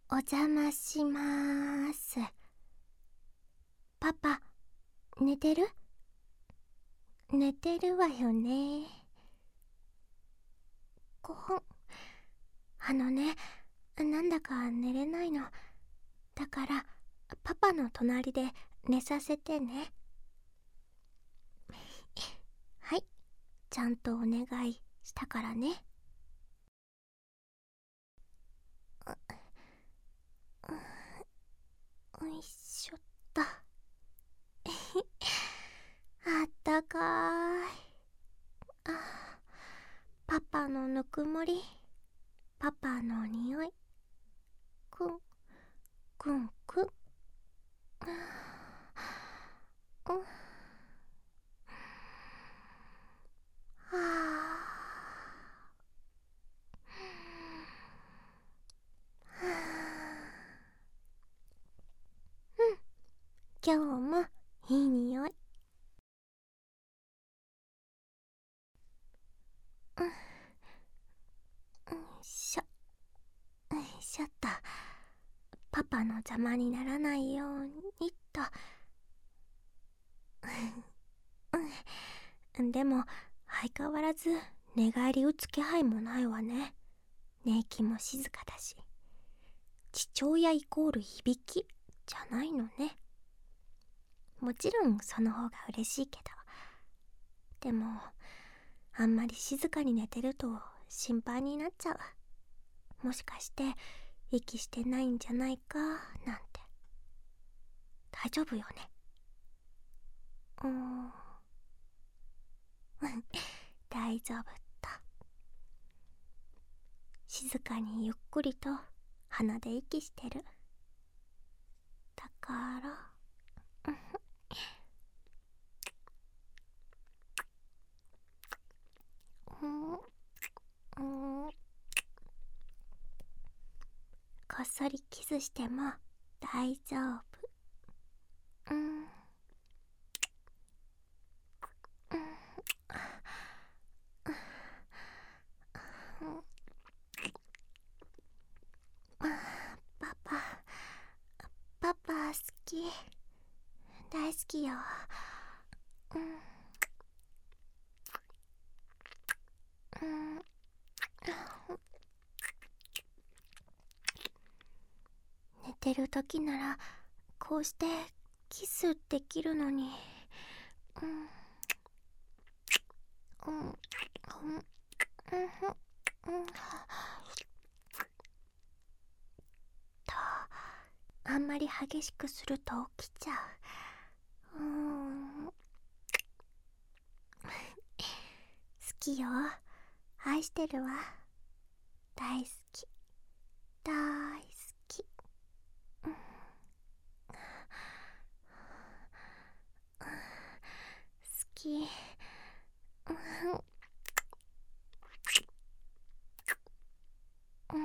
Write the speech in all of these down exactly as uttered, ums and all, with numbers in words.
お邪魔しまーす。パパ、寝てる？寝てるわよね。ごほん。あのね、なんだか寝れないの。だから、パパの隣で寝させてね。はい、ちゃんとお願いしたからね。おいしょった。あったかーい。あ、パパのぬくもり、パパの匂い。くん、くんくん。うん、はあ、うん、今日もいい匂い。うん、よいしょ、よいしょっと。パパの邪魔にならないようにと。うん、でも相変わらず寝返り打つ気配もないわね。寝息も静かだし、父親イコールいびきじゃないのね。もちろんその方が嬉しいけど、でもあんまり静かに寝てると心配になっちゃう。もしかして息してないんじゃないかなんて。大丈夫よね？うーん大丈夫だ。静かにゆっくりと鼻で息してる。だからうんうん、こっそりキスしても大丈夫。うん、うん、パパ、パパ好き。大好きよ。うん、うん、寝てる時ならこうしてキスできるのに。うん、うん、うん、うん、うん、と、あんまり激しくすると起きちゃう。うーん、好きよ。愛してるわ。大好き、大好き。うん、好き。うん、うん、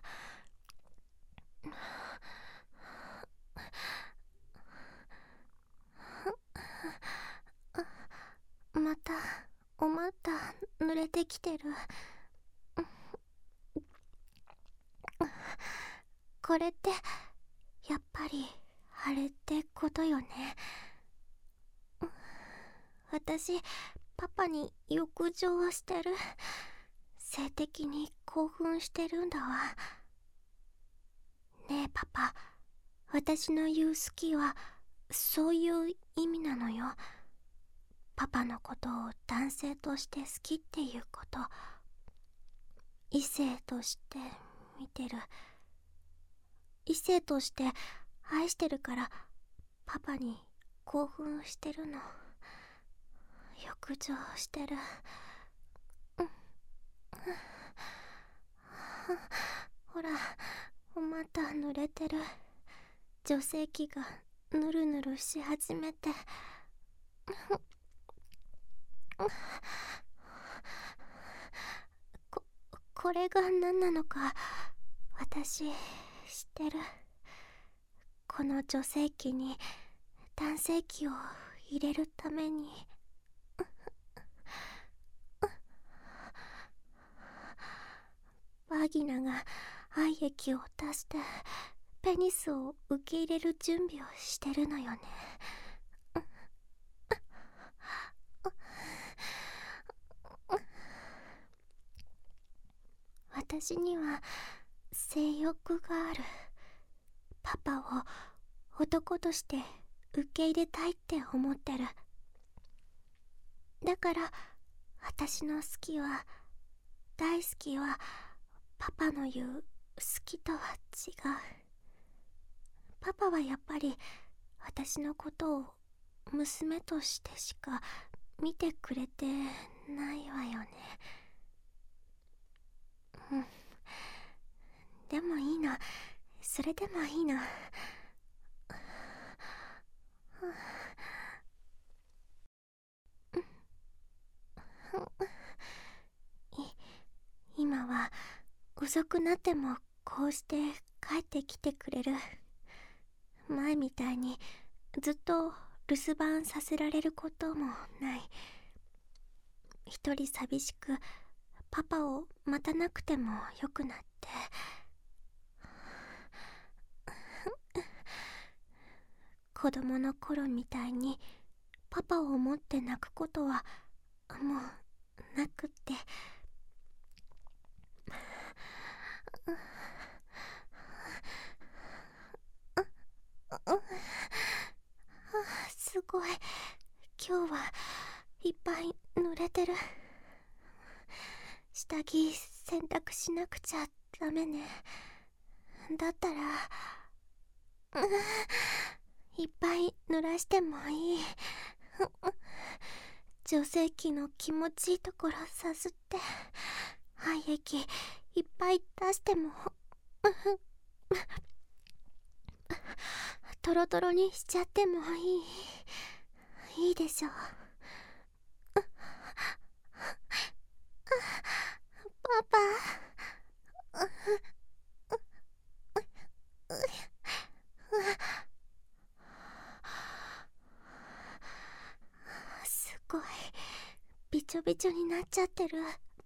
またお股濡れてきてる。これってやっぱりあれってことよね。私パパに欲情してる。性的に興奮してるんだわ。ねえパパ、私の言う好きはそういう意味なのよ。パパのことを男性として好きっていうこと、異性として見てる、異性として愛してるからパパに興奮してるの。欲情してる。うん、ほら、お股濡れてる。女性器がぬるぬるし始めて。こ、これが何なのか私知ってる。この女性器に男性器を入れるためにバギナが愛液を出してペニスを受け入れる準備をしてるのよね。私には性欲がある。パパを男として受け入れたいって思ってる。だから私の好きは、大好きはパパの言う好きとは違う。パパはやっぱり私のことを娘としてしか見てくれてないわよね。うん。でもいいの。それでもいいの。今は遅くなってもこうして帰ってきてくれる。前みたいにずっと留守番させられることもない。一人寂しくパパを待たなくてもよくなって、子供の頃みたいにパパを思って泣くことはもうなくって、すごい、今日はいっぱい濡れてる。下着洗濯しなくちゃダメね。だったらいっぱい濡らしてもいい。女性器の気持ちいいところさすって愛液いっぱい出してもトロトロにしちゃってもいい。いいでしょう。パパ。すごいびちょびちょになっちゃってる。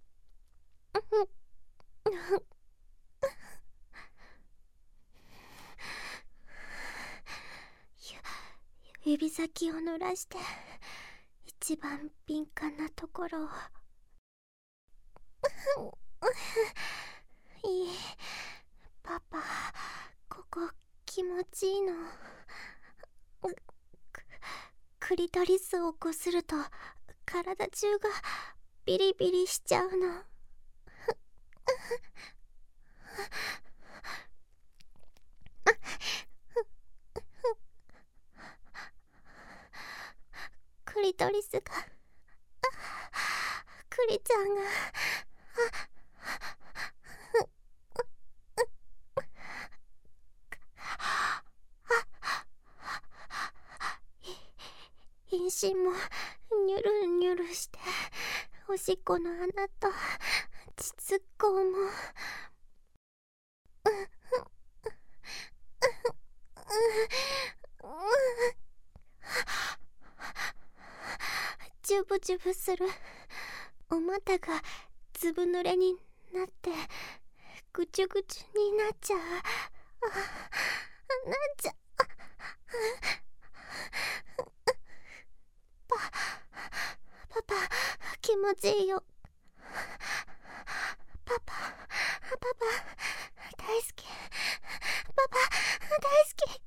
指先を濡らして一番敏感なところを。いい、パパ、ここ気持ちいいの。クリトリスをこすると体中がビリビリしちゃうの。クリトリスが、クリちゃんが、陰唇もニュルニュルして、おしっこの穴と膣口も、ジュブジュブする。お股がずぶ濡れになってぐちゅぐちゅになっちゃう。あ、なっちゃう。パパパ気持ちいいよ。パパパパ大好き。パパ大好き。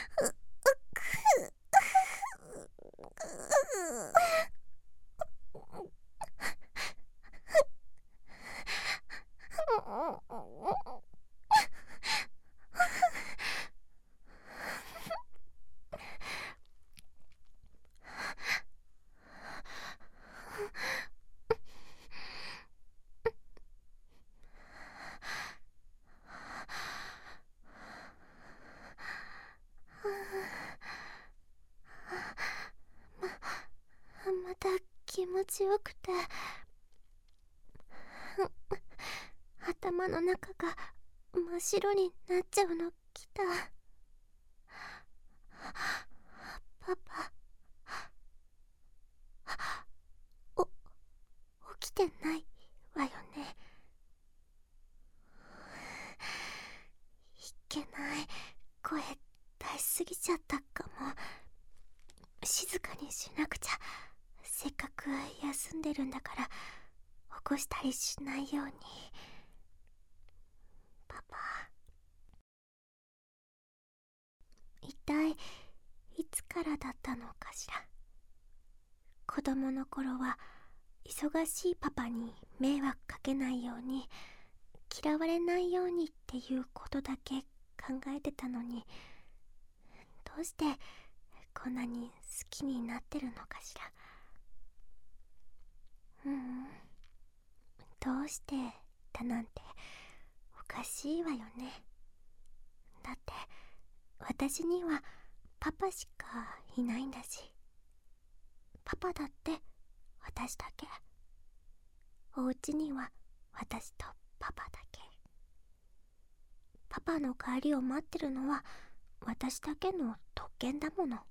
また気持ちよくて頭の中が真っ白になっちゃうのきた。パパ、お起きてないわよね。 けない。声出しすぎちゃったかも。静かにしなくちゃ。せっかく休んでるんだから起こしたりしないように。パパ、一体いつからだったのかしら。子供の頃は忙しいパパに迷惑かけないように、嫌われないようにっていうことだけ考えてたのに、どうしてこんなに好きになってるのかしら。ううん、どうしてだなんておかしいわよね。だって私にはパパしかいないんだし。パパだって私だけ。お家には私とパパだけ。パパの帰りを待ってるのは私だけの特権だもの。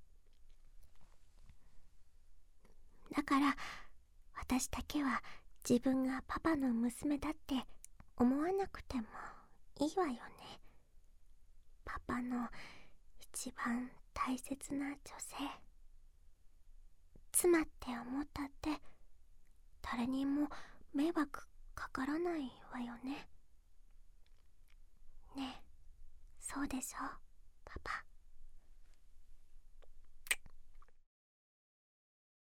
だから私だけは自分がパパの娘だって思わなくてもいいわよね。パパの一番大切な女性、妻って思ったって誰にも迷惑かからないわよね。ねえ、そうでしょパパ。